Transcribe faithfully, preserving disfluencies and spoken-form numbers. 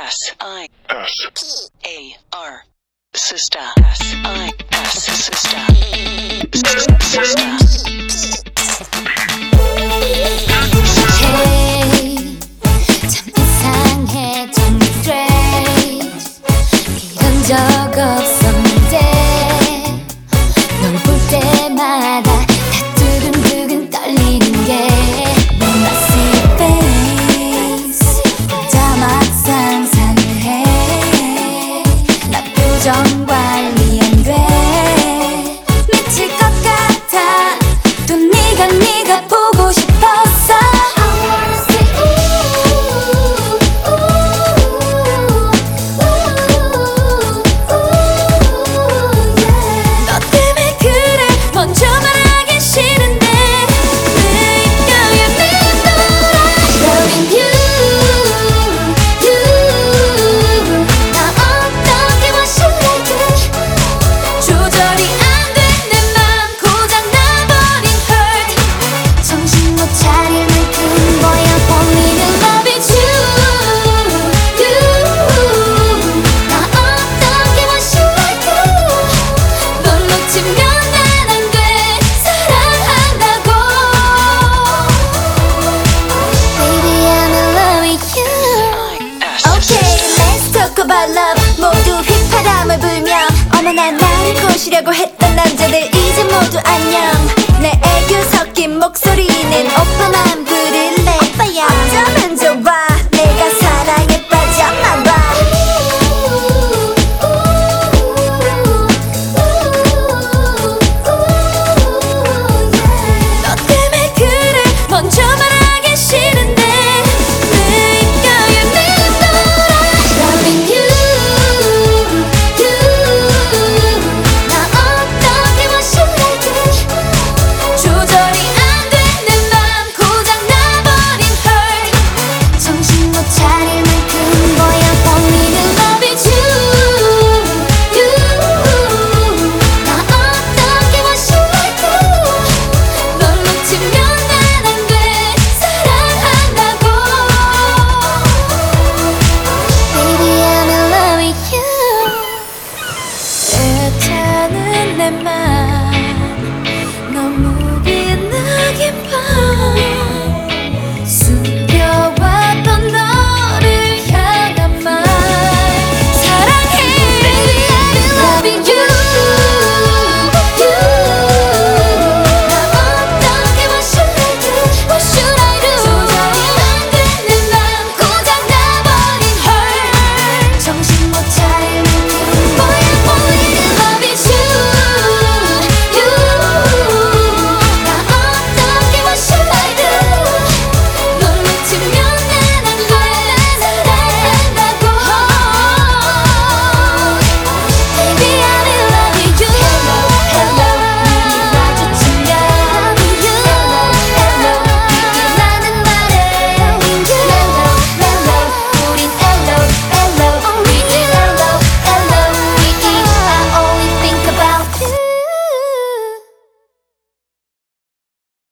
S I S P A R. Sister. S I S. Sister. Sister. Hey, 참 이상해, 좀 strange. 이런 적 없었는데 널 볼 때마다 다 두근두근 떨리는 게 내 messy face. 혼자 막 상상을 해. 나 표정 관리 안 돼. 미칠 것 같아. 또 네가 네가 보고 싶었어. I wanna see ooh, ooh, ooh, ooh, yeah. 너 때문에 그래 먼저 말하기 싫은데 느껴야 믿어라. Loving you, you. 나 어떻게 what should I do. 조절이 안 돼 내 맘 고장 나버린 hurt. 정신 못 차릴 만큼 뭐야 봄이는 love it you, you. 나 어떻게 what should I do. 넌 놓치면 난 안 돼. 사랑한다고. Baby I'm in love with you. S. Okay, let's talk about love. 모두 휘파람을 불며 어머나 나를 꼬시려고 했던 남자들 이제 모두 안녕. 내 애교 섞인 목소리는 오빠 맘